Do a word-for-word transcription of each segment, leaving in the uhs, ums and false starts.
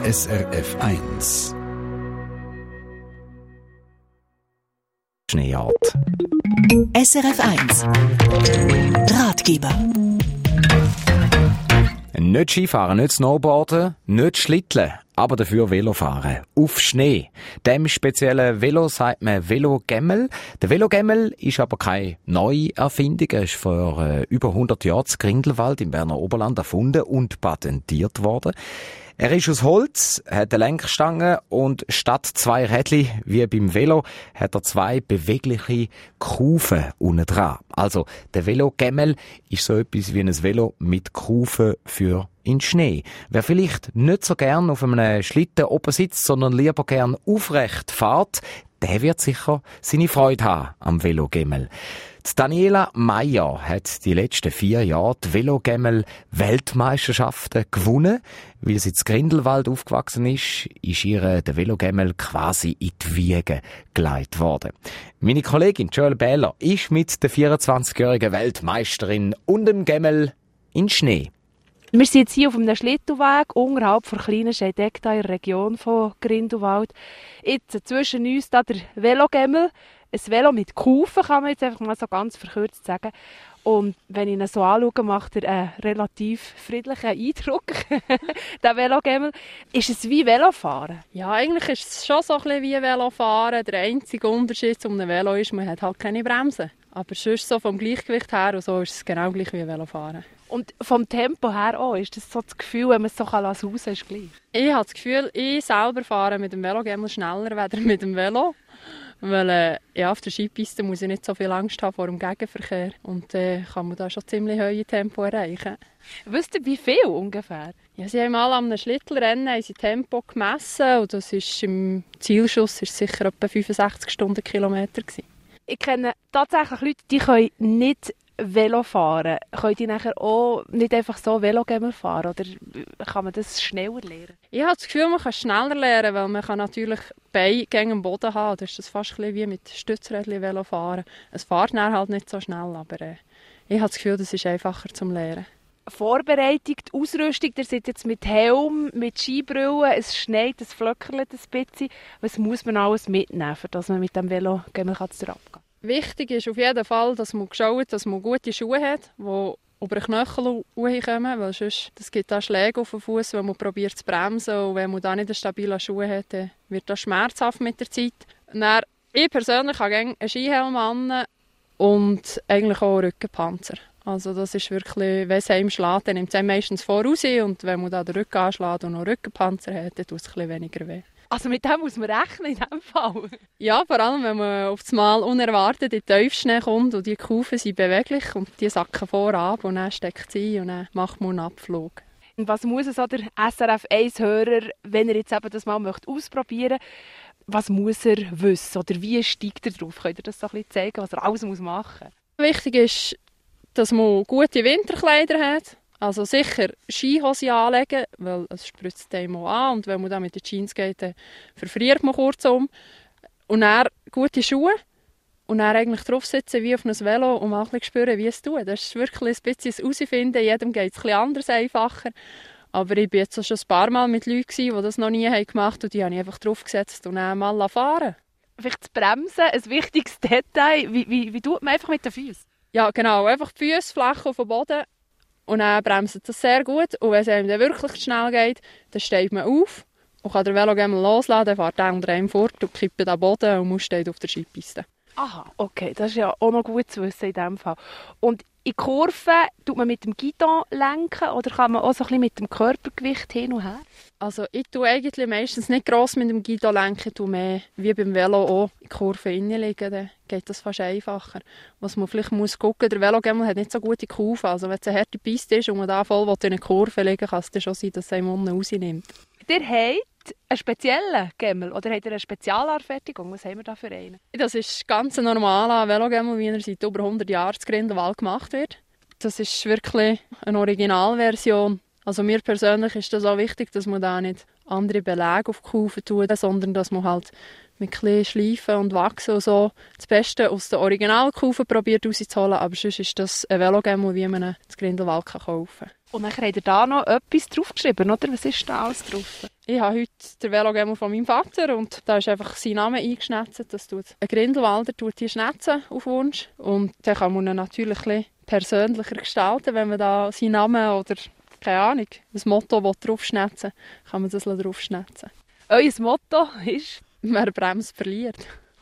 S R F eins. Schneeart. S R F eins Ratgeber. Nicht Skifahren, nicht Snowboarden, nicht Schlitteln, aber dafür Velofahren. Auf Schnee. Dem speziellen Velo sagt man Velogemmel. Der Velogemmel ist aber keine neue Erfindung. Er ist vor äh, über hundert Jahren in Grindelwald im Berner Oberland erfunden und patentiert worden. Er ist aus Holz, hat eine Lenkstange und statt zwei Rädchen wie beim Velo hat er zwei bewegliche Kufen unten dran. Also der Velogemmel ist so etwas wie ein Velo mit Kufen für in Schnee. Wer vielleicht nicht so gern auf einem Schlitten oben sitzt, sondern lieber gern aufrecht fährt, der wird sicher seine Freude haben am Velogemmel. Die Daniela Meyer hat die letzten vier Jahre die Velogemmel-Weltmeisterschaften gewonnen. Weil sie in Grindelwald aufgewachsen ist, ist ihr der Velogemmel quasi in die Wiege gelegt worden. Meine Kollegin Joel Bähler ist mit der vierundzwanzigjährigen Weltmeisterin und dem Gemmel in Schnee. Wir sind jetzt hier auf einem Schlittenweg unterhalb der kleinen Scheidegda in der Region von Grindelwald. Jetzt zwischen uns da der Velogemmel. Ein Velo mit Kufen, kann man jetzt einfach mal so ganz verkürzt sagen. Und wenn ich ihn so anschaue, macht er einen relativ friedlichen Eindruck, der Velogemmel. Ist es wie Velofahren? Ja, eigentlich ist es schon so ein bisschen wie Velofahren. Der einzige Unterschied zu einem Velo ist, man hat halt keine Bremsen. Aber sonst so vom Gleichgewicht her und so ist es genau gleich wie Velofahren. Und vom Tempo her auch, ist das so das Gefühl, wenn man es so rauslassen kann, ist gleich? Ich habe das Gefühl, ich selber fahre mit dem Velogemmel schneller als mit dem Velo. Weil äh, ja, auf der Skipiste muss ich nicht so viel Angst haben vor dem Gegenverkehr. Und äh, kann man da schon ziemlich hohe Tempo erreichen. Wisst ihr, wie viel ungefähr? Ja, sie haben mal an einem Schlittelrennen haben sie Tempo gemessen. Und das ist im Zielschuss ist sicher etwa fünfundsechzig Stundenkilometer gewesen. Ich kenne tatsächlich Leute, die können nicht Velo fahren. Können die nachher auch nicht einfach so Velogemmel fahren? Oder kann man das schneller lernen? Ich habe das Gefühl, man kann schneller lernen, weil man kann natürlich Beine gegen den Boden haben. Das ist das fast wie mit Stützrädchen Velo fahren. Es fährt dann halt nicht so schnell, aber äh, ich habe das Gefühl, das ist einfacher zum Lernen. Vorbereitung, die Ausrüstung, ihr seid jetzt mit Helm, mit Skibrille, es schneit, es flöckert ein bisschen. Was muss man alles mitnehmen, dass man mit dem Velogemmel abgehen kann? Wichtig ist auf jeden Fall, dass man schaut, dass man gute Schuhe hat, die über den Knöchel kommen, weil sonst das gibt da Schläge auf den Fuß, wenn man probiert zu bremsen. Und wenn man da nicht stabile Schuhe hat, dann wird das schmerzhaft mit der Zeit. Dann, ich persönlich habe gerne einen Skihelm an und eigentlich auch einen Rückenpanzer. Also das ist wirklich, wenn es einem schlägt, dann nimmt es meistens voraus. Und wenn man da den Rücken anschlägt und noch einen Rückenpanzer hat, dann tut es ein bisschen weniger weh. Also mit dem muss man rechnen in diesem Fall? Ja, vor allem, wenn man auf das Mal unerwartet in den Tiefschnee kommt und die Kufen sind beweglich und die sacken vorab und dann steckt sie ein und dann macht man einen Abflug. Und was muss so der S R F eins-Hörer, wenn er jetzt eben das mal möchte ausprobieren möchte, was muss er wissen oder wie steigt er drauf? Könnt ihr das so ein bisschen zeigen, was er alles machen muss? Wichtig ist, dass man gute Winterkleider hat. Also sicher Skihose anlegen, weil es spritzt einem auch an und wenn man dann mit den Jeans geht, dann verfriert man kurzum. Und dann gute Schuhe und dann eigentlich drauf sitzen wie auf einem Velo und mal ein bisschen spüren, wie es tut. Das ist wirklich ein bisschen das Herausfinden, jedem geht es ein bisschen anders, einfacher. Aber ich war jetzt schon ein paar Mal mit Leuten, die das noch nie gemacht haben und die habe ich einfach draufgesetzt und dann mal fahren. Vielleicht das Bremsen, ein wichtiges Detail. Wie, wie, wie tut man einfach mit den Füßen? Ja genau, einfach die Füße flach auf dem Boden. Und dann bremst das sehr gut. Und wenn es einem dann wirklich schnell geht, dann steigt man auf und kann den Velogemmel loslassen, dann fährt er unter einem fort und kippt den Boden und muss steht auf der Skipiste. Aha, okay, das ist ja auch noch gut zu wissen in diesem Fall. Und in Kurven tut man mit dem Guidon lenken oder kann man auch so ein bisschen mit dem Körpergewicht hin und her? Also ich tue eigentlich meistens nicht gross mit dem Guidon lenken, tue mehr wie beim Velo auch in Kurven reinlegen, dann geht das fast einfacher. Was man vielleicht muss gucken, der Velogemmel hat nicht so gute Kufen, also wenn es eine harte Piste ist und man da voll in eine Kurve legen will, kann es dann schon sein, dass es einem unten rausnimmt. Ihr habt einen speziellen Gemmel oder habt ihr eine Spezialanfertigung? Was haben wir da für einen? Das ist ganz ein normaler Velogemmel, wie er seit über hundert Jahren in Grindelwald gemacht wird. Das ist wirklich eine Originalversion. Also mir persönlich ist das auch wichtig, dass man da nicht andere Belege auf die Kufen tut, sondern dass man halt mit ein Schleifen und Wachsen und so das Beste aus der Originalkufen probiert rauszuholen. Aber sonst ist das ein Velogemmel, wie man ihn in Grindelwald kaufen kann. Und dann habt ihr da noch etwas draufgeschrieben, oder? Was ist da alles drauf? Ich habe heute den Velogemmel von meinem Vater und da ist einfach sein Name eingeschnetzt. Das tut ein Grindelwalder tut die schnetzen auf Wunsch. Und dann kann man ihn natürlich ein bisschen persönlicher gestalten, wenn man da seinen Namen oder, keine Ahnung, ein Motto draufschnetzen will, kann man das draufschnetzen. Euer Motto ist? Wer bremst, verliert.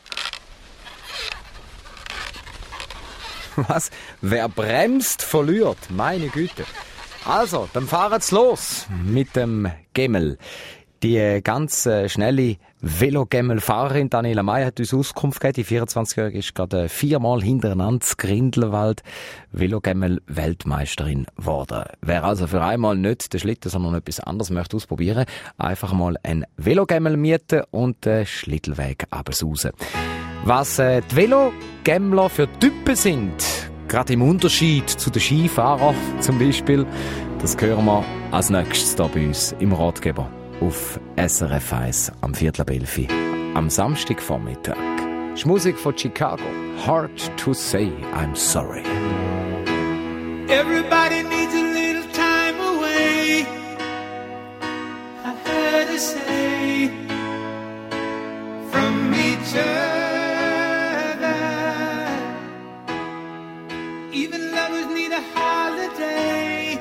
Was? Wer bremst, verliert. Meine Güte. Also, dann fahren wir los mit dem Gemmel. Die ganz äh, schnelle Velogemmel-Fahrerin Daniela May hat uns Auskunft gegeben. Die vierundzwanzigjährige ist gerade viermal hintereinander in Grindelwald Velogemmel-Weltmeisterin geworden. Wer also für einmal nicht den Schlitten, sondern etwas anderes möchte ausprobieren, einfach mal einen Velogemmel mieten und den Schlittelweg runtersausen. Was äh, die Velogemmler für Typen sind, gerade im Unterschied zu den Skifahrern zum Beispiel, das hören wir als nächstes hier bei uns im Ratgeber auf S R F eins am Viertel ab elf am Samstagvormittag. Das ist Musik von Chicago. Hard to say I'm sorry. Everybody needs a little time away, I heard her say, from each other. Even lovers need a holiday,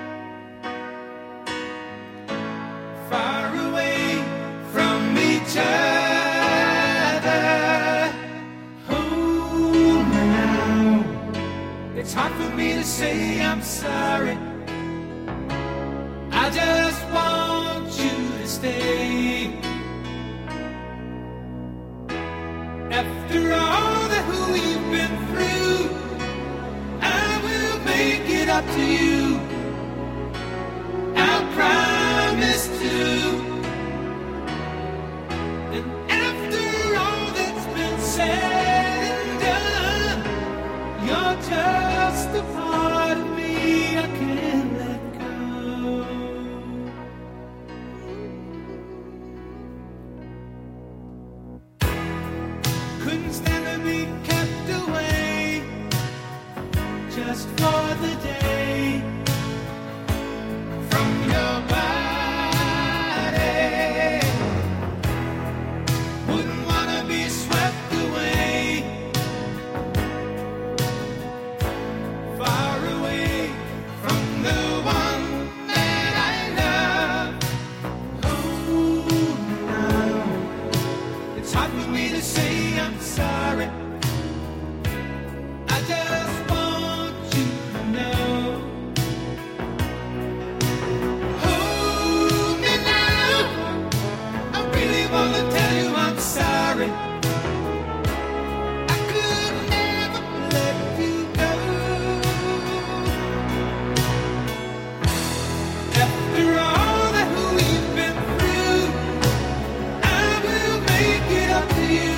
far away from each other. Hold me now, it's hard for me to say I'm sorry. I just want you to stay. After all that we've been through, I will make it up to you. I promise to. And after all that's been said and done, you're just a part of me I can't let go. Couldn't stand to be kept away just for the day from your body. Wouldn't wanna be swept away, far away from the one that I love. Oh, now it's hard for me to say I'm sorry. I just want you to know. Hold me now, I really wanna tell you I'm sorry. I could never let you go. After all that we've been through, I will make it up to you.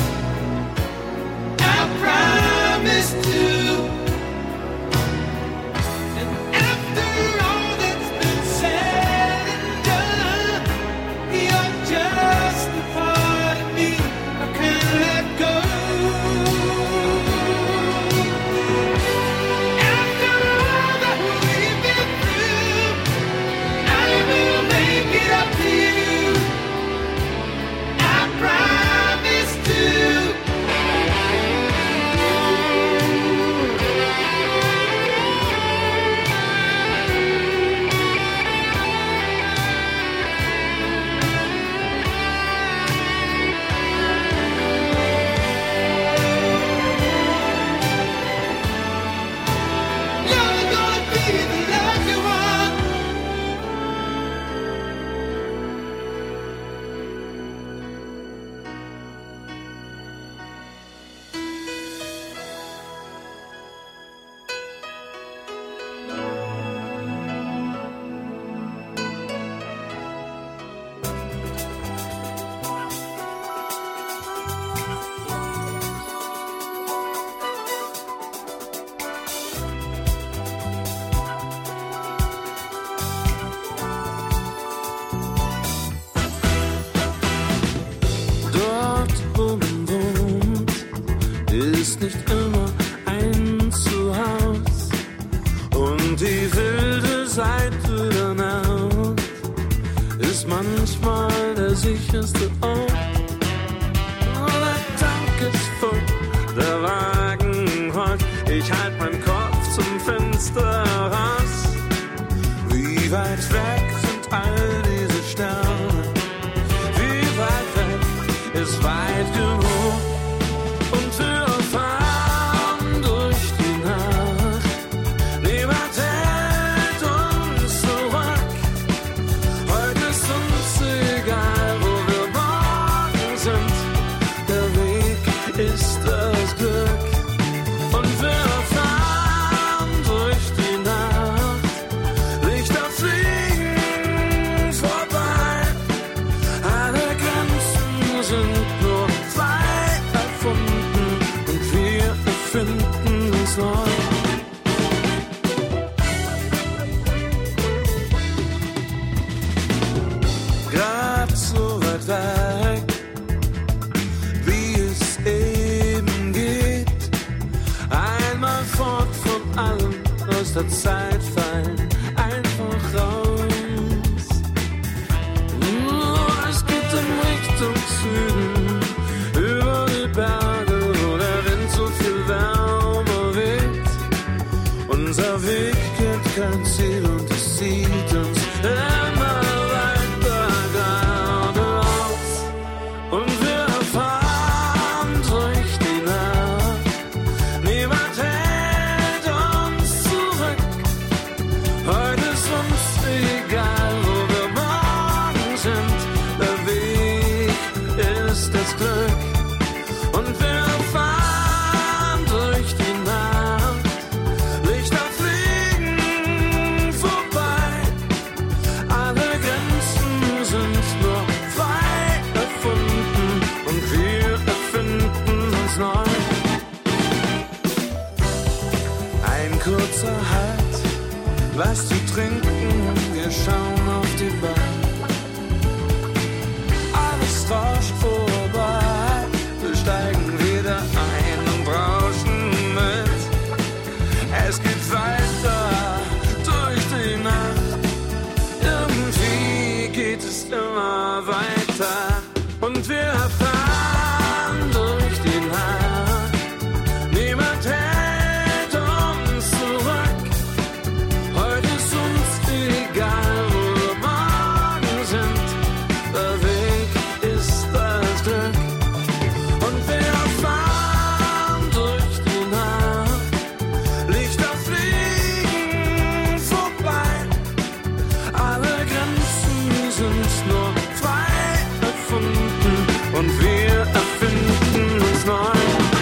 I promise to. And after all that's been said and done, you're just a part of me I can't let go. After all that we've been through, I will make it up to you. I promise to. You're gonna be the lucky one. Dort, wo man wohnt, ist nicht immer ein Zuhause. Und die wilde Seite der Nacht ist manchmal der sicherste Ort. Der Tank ist voll, der Wagen rollt. Ich halt meinen Kopf zum Fenster raus. Wie weit weg sind all diese Sterne? Wie weit weg ist weit genug? Und wir fahren durch die Nacht. Niemand hält uns zurück. Heute ist uns egal, wo wir morgen sind. Der Weg ist das Glück. Und wir fahren durch die Nacht. Lichter fliegen vorbei. Alle Grenzen sind nur zwei erfunden. Und wir erfinden uns neu. Grad so weit weg, wie es eben geht. Einmal fort von allem, aus der Zeit fallen, einfach raus. Nur es geht in Richtung Süden, über die Berge, wo der Wind so viel wärmer weht. Unser Weg kennt kein Ziel und es sieht uns immer weiter geradeaus. Und wir fahren durch die Nacht. Niemand hält uns zurück. Heute ist uns egal, wo wir morgen sind. Der Weg ist das Glück. Und wir fahren durch die Nacht. Lichter fliegen vorbei. Alle Grenzen sind nur frei erfunden. Und wir erfinden uns neu. Ein kurzer Halt, was zu trinken, wir schauen auf die Bahn. Alles rauscht vorbei, wir steigen wieder ein und brauschen mit. Es geht weiter durch die Nacht, irgendwie geht es immer weiter. Und wir fahren durch die Nacht, niemand hält uns zurück. Heute ist uns egal, wo wir morgen sind. Der Weg ist das Glück. Und wir fahren durch die Nacht. Lichter fliegen vorbei. Alle Grenzen sind nur frei erfunden. Und wir erfinden uns neu.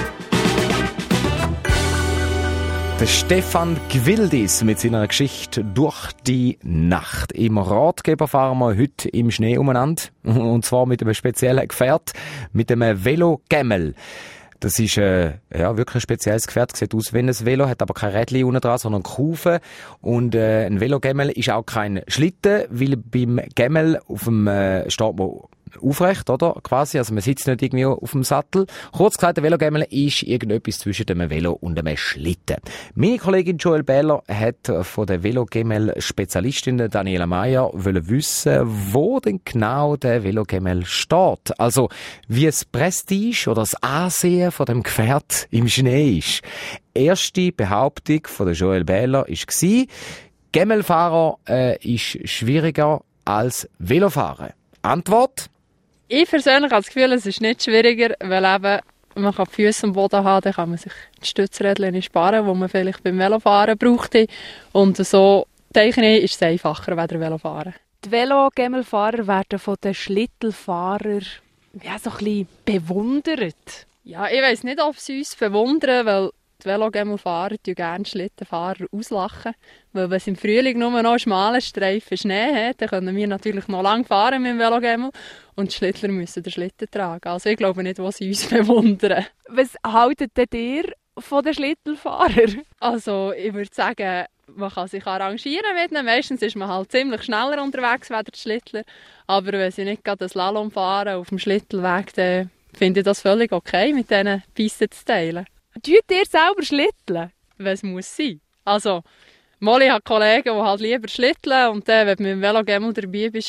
Der Stefan Gwildis mit seiner Geschichte «Durch die Nacht». Im Ratgeber fahren wir heute im Schnee umeinander. Und zwar mit einem speziellen Gefährt, mit einem Velo-Gemmel. Das ist äh, ja, wirklich ein spezielles Gefährt. Sieht aus wie ein Velo, hat aber kein Rädchen unten dran, sondern Kufen. Und äh, ein Velo-Gemmel ist auch kein Schlitten, weil beim Gemmel auf dem äh, steht man aufrecht, oder? Quasi, also man sitzt nicht irgendwie auf dem Sattel. Kurz gesagt, der Velogemmel ist irgendetwas zwischen einem Velo und einem Schlitten. Meine Kollegin Joel Bähler hat von der Velogemmel-Spezialistin Daniela Meyer wollen wissen, wo denn genau der Velogemmel steht. Also, wie das Prestige oder das Ansehen von dem Gefährt im Schnee ist. Erste Behauptung von der Joel Bähler war, Gemmelfahrer äh, ist schwieriger als Velofahren. Antwort? Ich persönlich habe das Gefühl, es ist nicht schwieriger, weil eben man kann die Füße am Boden haben, dann kann man sich die Stützrädchen sparen, die man vielleicht beim Velofahren brauchte. Und so denke ich, ist es einfacher als Velofahren. Die Velogemmelfahrer werden von den Schlittelfahrern ja, so ein bisschen bewundert. Ja, ich weiss nicht, ob sie uns bewundern, weil die Velogemmelfahrer gerne Schlittenfahrer auslachen. Weil wenn es im Frühling nur noch einen schmalen Streifen Schnee hat, dann können wir natürlich noch lange fahren mit dem Velogemmel und die Schlittler müssen den Schlitten tragen. Also ich glaube nicht, was sie uns bewundern. Was haltet denn ihr von den Schlittelfahrern? Also ich würde sagen, man kann sich arrangieren mit ihnen. Meistens ist man halt ziemlich schneller unterwegs als die Schlittler. Aber wenn sie nicht gerade einen Slalom fahren auf dem Schlittelweg, dann finde ich das völlig okay, mit diesen Pisten zu teilen. Tut ihr selber schlitteln? Wenn es muss sein. Also, Molly hat Kollegen, die halt lieber schlitteln und dann, wenn du mit dem Velogemmel dabei bist,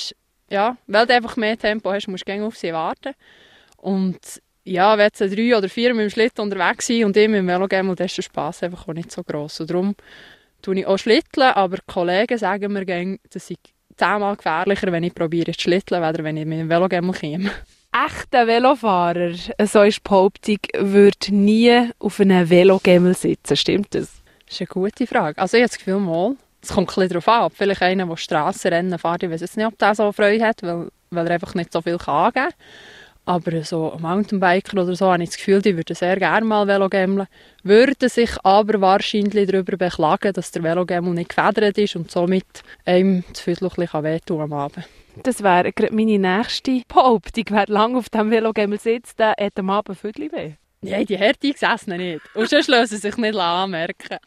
Ja, weil du einfach mehr Tempo hast, musst du gerne auf sie warten. Und ja, wenn jetzt drei oder vier mit dem Schlitten unterwegs sind und ich mit dem Velogemmel, dann ist der Spass einfach auch nicht so gross. Und darum tue ich auch Schlitteln, aber die Kollegen sagen mir gerne, das sei zehnmal gefährlicher, wenn ich probiere zu schlitteln, als wenn ich mit dem Velogemmel komme. Echter Velofahrer, so ist die Behauptung, würde nie auf einem Velogemmel sitzen. Stimmt das? Das ist eine gute Frage. Also ich habe das Gefühl, mal, es kommt ein bisschen darauf an. Vielleicht einer, der Strassenrennen fährt, ich weiß jetzt nicht, ob der so Freude hat, weil, weil er einfach nicht so viel angeben kann. Aber so ein Mountainbiker oder so, habe ich das Gefühl, die würden sehr gerne mal Velogemmel, würden sich aber wahrscheinlich darüber beklagen, dass der Velogemmel nicht gefedert ist und somit einem das Viertel ein bisschen wehtun am Abend. Das wäre gerade meine nächste Behauptung. Wer lange auf dem Velogemmel sitzt, der hat am Abend Viertel weh. Nein, die Härte gesessen nicht. Und sonst lassen sich nicht anmerken.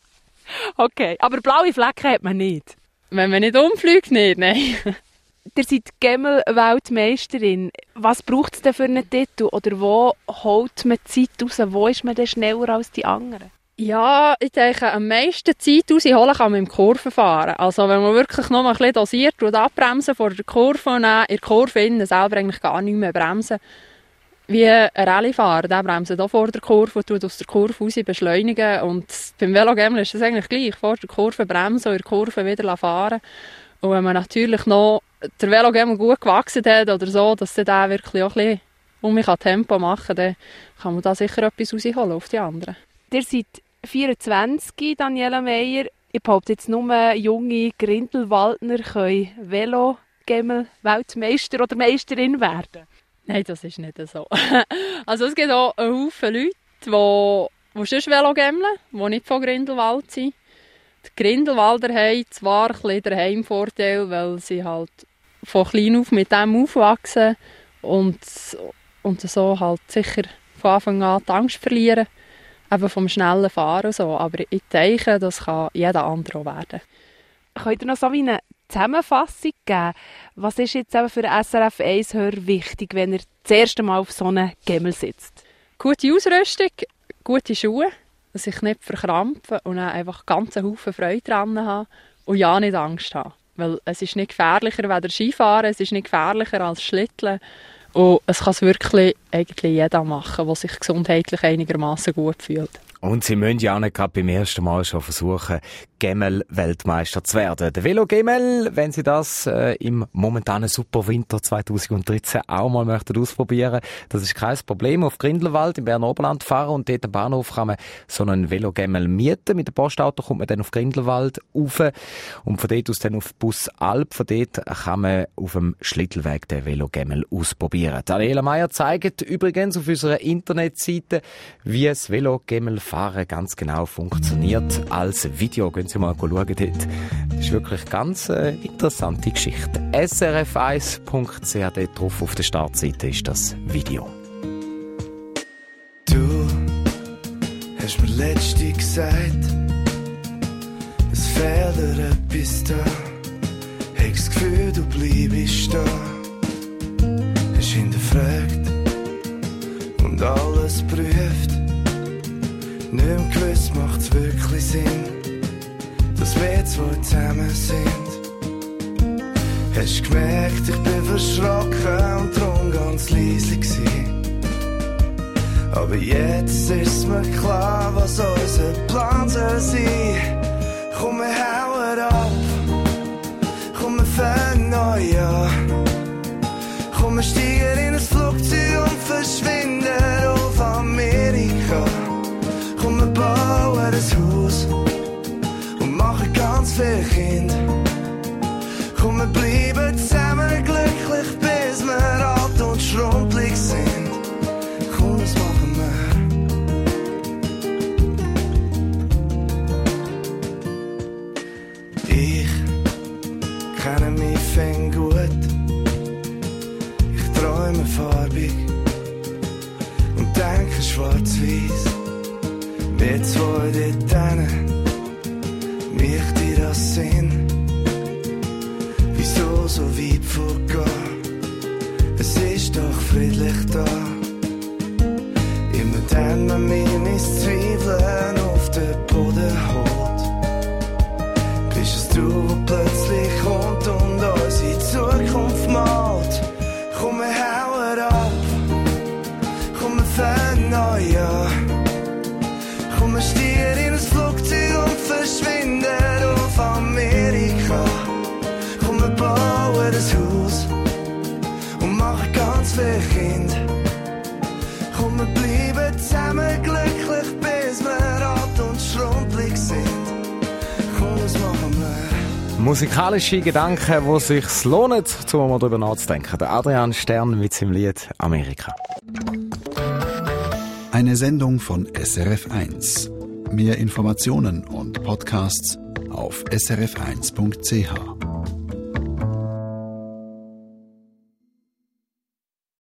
Okay, aber blaue Flecken hat man nicht. Wenn man nicht umfliegt, nicht, nein. Ihr seid Gemmel-Weltmeisterin. Was braucht es denn für einen Titel? Oder wo holt man die Zeit raus? Wo ist man denn schneller als die anderen? Ja, ich denke, am meisten Zeit rausholen kann man im Kurvenfahren. Also wenn man wirklich noch mal ein bisschen dosiert und abbremsen vor der Kurve und dann in der Kurve innen selber eigentlich gar nicht mehr bremsen. Wie ein Rallyefahrer, der bremst auch vor der Kurve und tut aus der Kurve raus beschleunigen. Und beim Velogemmel ist das eigentlich gleich. Vor der Kurve bremsen und in der Kurve wieder fahren. Und wenn man natürlich noch der Velogemmel gut gewachsen hat oder so, dass der wirklich auch ein bisschen um mich Tempo machen kann, dann kann man da sicher etwas rausholen auf die anderen. Ihr seid vierundzwanzig, Daniela Meier. Ich behaupte jetzt nur, junge Grindelwaldner können Velogemmel-Weltmeister oder Meisterin werden. Nein, das ist nicht so. Also es gibt auch einen Haufen Leute, die, die sonst Velogemmeln, die nicht von Grindelwald sind. Die Grindelwalder haben zwar ein bisschen den Heimvorteil, weil sie halt von klein auf mit dem aufwachsen und, und so halt sicher von Anfang an die Angst verlieren, eben vom schnellen Fahren und so. Aber ich denke, das kann jeder andere auch werden. Könnt ihr noch so wie eine Zusammenfassung geben? Was ist jetzt eben für den S R F eins-Hörer wichtig, wenn er das erste Mal auf so einem Gemmel sitzt? Gute Ausrüstung, gute Schuhe, sich nicht verkrampfen und dann einfach ganz einen Haufen Freude dran haben und ja nicht Angst haben. Weil es ist nicht gefährlicher als Skifahren, es ist nicht gefährlicher als Schlitteln. Und es kann es wirklich eigentlich jeder machen, der sich gesundheitlich einigermaßen gut fühlt. Und sie müssen ja auch nicht gerade beim ersten Mal schon versuchen, Gemmel-Weltmeister zu werden. Der Velogemmel, wenn Sie das äh, im momentanen Superwinter zweitausenddreizehn auch mal möchten ausprobieren, das ist kein Problem. Auf Grindelwald im Berner Oberland fahren und dort am Bahnhof kann man so einen Velogemmel mieten. Mit dem Postauto kommt man dann auf Grindelwald rauf und von dort aus dann auf Bus Alp. Von dort kann man auf dem Schlittelweg den Velogemmel ausprobieren. Daniela Meier zeigt übrigens auf unserer Internetseite, wie das Velogemmel Fahren ganz genau funktioniert. Als Video gehen Sie mal schauen dort. Das ist wirklich ganz äh, interessante Geschichte. S R F eins Punkt c h dort drauf auf der Startseite ist das Video. Du hast mir letztens gesagt, es fehlt dir etwas da. Hast das Gefühl, du bleibst da. Hast hinterfragt und alles prüft. Nicht mehr gewiss, macht's wirklich Sinn, dass wir zwei zusammen sind. Hast gemerkt, ich bin verschrocken und drum ganz leise gsi. Aber jetzt ist mir klar, was unser Plan soll sein. Komm, wir hauen ab, komm, wir fangen neu an. Komm, wir steigen in ein Flugzeug und verschwinden auf Amerika. Komm, wir bauen ein Haus und machen ganz viele Kinder. Komm, wir bleiben zusammen glücklich, bis wir alt und schrumpelig sind. Komm, das machen wir. Ich kenne mich fing gut. Ich träume farbig und denke schwarz-weiß. Wir zwei dort hinten, macht dir das Sinn? Wieso so weit vorgehen? Es ist doch friedlich da. Immer dann, wenn mir mein Zweifeln auf den Boden holt, bist es du, wo plötzlich kommt und unsere Zukunft macht. zusammen glücklich, bis wir alt und schrumpelig sind. Komm, das machen wir. Musikalische Gedanken, die sich lohnen, um mal darüber nachzudenken. Der Adrian Stern mit seinem Lied Amerika. Eine Sendung von S R F eins. Mehr Informationen und Podcasts auf s r f eins punkt c h.